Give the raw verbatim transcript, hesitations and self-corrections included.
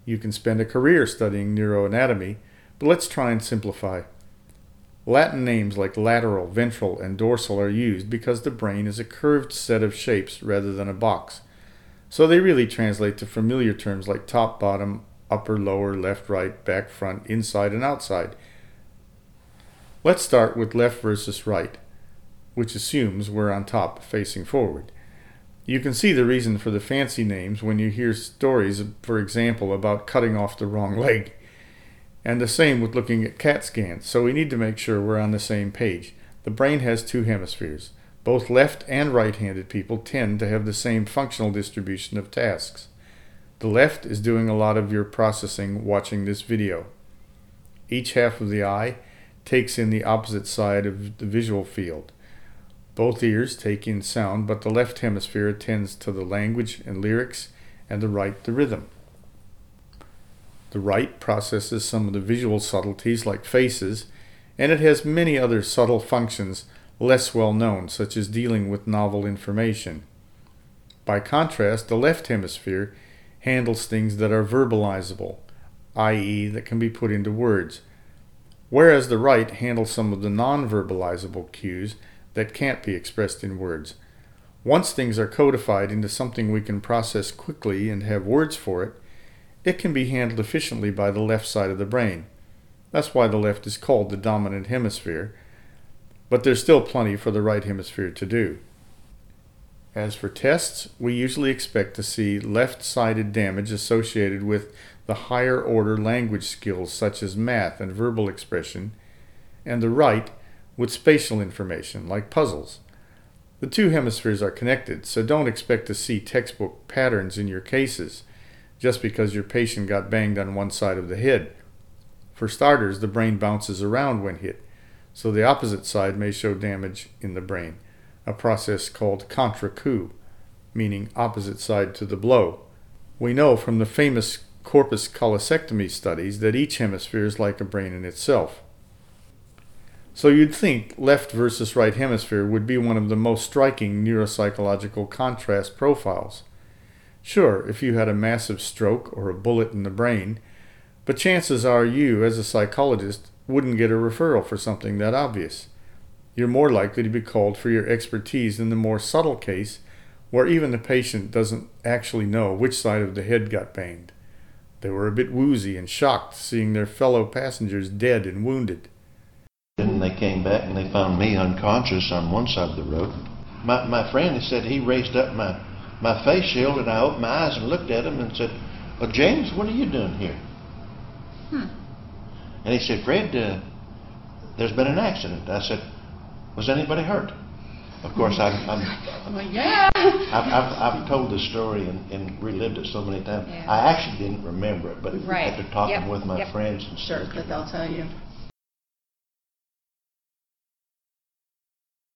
You can spend a career studying neuroanatomy, but let's try and simplify. Latin names like lateral, ventral, and dorsal are used because the brain is a curved set of shapes rather than a box. So they really translate to familiar terms like top, bottom, upper, lower, left, right, back, front, inside, and outside. Let's start with left versus right, which assumes we're on top, facing forward. You can see the reason for the fancy names when you hear stories, for example, about cutting off the wrong leg. And the same with looking at CAT scans, so we need to make sure we're on the same page. The brain has two hemispheres. Both left and right-handed people tend to have the same functional distribution of tasks. The left is doing a lot of your processing watching this video. Each half of the eye takes in the opposite side of the visual field. Both ears take in sound, but the left hemisphere attends to the language and lyrics, and the right the rhythm. The right processes some of the visual subtleties like faces, and it has many other subtle functions less well known, such as dealing with novel information. By contrast, the left hemisphere handles things that are verbalizable, that is that can be put into words, whereas the right handles some of the non-verbalizable cues that can't be expressed in words. Once things are codified into something we can process quickly and have words for it, it can be handled efficiently by the left side of the brain. That's why the left is called the dominant hemisphere, but there's still plenty for the right hemisphere to do. As for tests, we usually expect to see left-sided damage associated with the higher order language skills such as math and verbal expression, and the right with spatial information like puzzles. The two hemispheres are connected, so don't expect to see textbook patterns in your cases just because your patient got banged on one side of the head. For starters, the brain bounces around when hit, so the opposite side may show damage in the brain, a process called contre-coup, meaning opposite side to the blow. We know from the famous corpus callosectomy studies that each hemisphere is like a brain in itself. So you'd think left versus right hemisphere would be one of the most striking neuropsychological contrast profiles. Sure, if you had a massive stroke or a bullet in the brain, but chances are you, as a psychologist, wouldn't get a referral for something that obvious. You're more likely to be called for your expertise in the more subtle case where even the patient doesn't actually know which side of the head got banged. They were a bit woozy and shocked seeing their fellow passengers dead and wounded. Then they came back and they found me unconscious on one side of the road. My, my friend said he raised up my, my face shield and I opened my eyes and looked at him and said, "Well, James, what are you doing here?" Hmm. And he said, "Fred, uh, there's been an accident." I said, "Was anybody hurt?" Of course, I'm, I'm, Well, yeah. I've, I've, I've told this story and, and relived it so many times. Yeah. I actually didn't remember it, but Right. after talking Yep. with my Yep. friends and Sure, stuff, that they'll tell you.